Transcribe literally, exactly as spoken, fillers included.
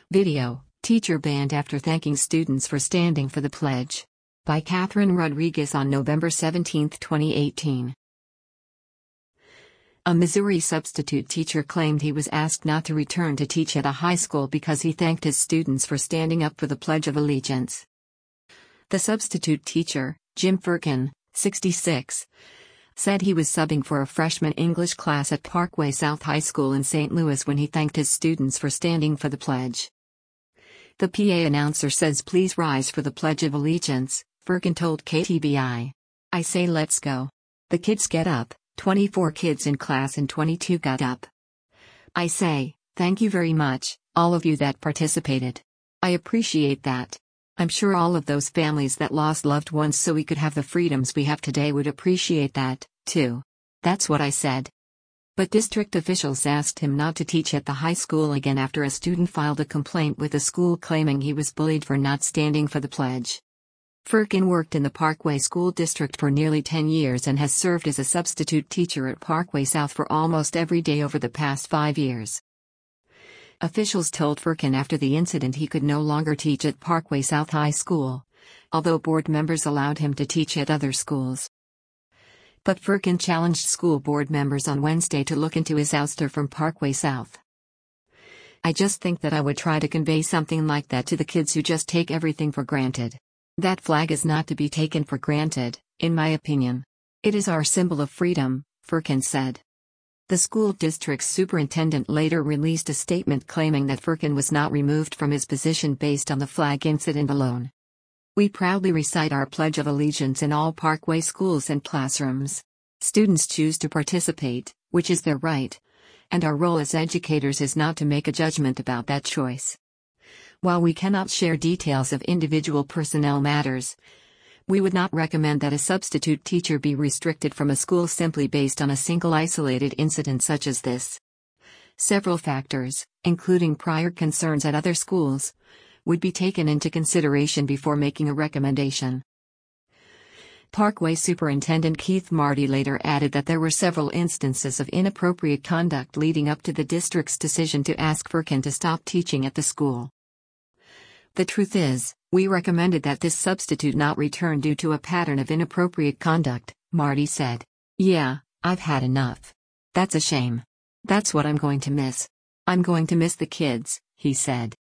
Video, Teacher Banned After Thanking Students for Standing for the Pledge. By Catherine Rodriguez on November seventeenth, twenty eighteen. A Missouri substitute teacher claimed he was asked not to return to teach at a high school because he thanked his students for standing up for the Pledge of Allegiance. The substitute teacher, Jim Firkin, sixty-six, said he was subbing for a freshman English class at Parkway South High School in Saint Louis when he thanked his students for standing for the pledge. The P A announcer says, "Please rise for the Pledge of Allegiance," Firkin told K T B I. "I say let's go. The kids get up, twenty-four kids in class and twenty-two got up. I say, thank you very much, all of you that participated. I appreciate that. I'm sure all of those families that lost loved ones so we could have the freedoms we have today would appreciate that, too. That's what I said." But district officials asked him not to teach at the high school again after a student filed a complaint with the school claiming he was bullied for not standing for the pledge. Firkin worked in the Parkway School District for nearly ten years and has served as a substitute teacher at Parkway South for almost every day over the past five years. Officials told Firkin after the incident he could no longer teach at Parkway South High School, although board members allowed him to teach at other schools. But Firkin challenged school board members on Wednesday to look into his ouster from Parkway South. "I just think that I would try to convey something like that to the kids who just take everything for granted. That flag is not to be taken for granted, in my opinion. It is our symbol of freedom," Firkin said. The school district's superintendent later released a statement claiming that Firkin was not removed from his position based on the flag incident alone. "We proudly recite our Pledge of Allegiance in all Parkway schools and classrooms. Students choose to participate, which is their right, and our role as educators is not to make a judgment about that choice. While we cannot share details of individual personnel matters, we would not recommend that a substitute teacher be restricted from a school simply based on a single isolated incident such as this. Several factors, including prior concerns at other schools, would be taken into consideration before making a recommendation." Parkway Superintendent Keith Marty later added that there were several instances of inappropriate conduct leading up to the district's decision to ask Firkin to stop teaching at the school. "The truth is, we recommended that this substitute not return due to a pattern of inappropriate conduct," Marty said. "Yeah, I've had enough. That's a shame. That's what I'm going to miss. I'm going to miss the kids," he said.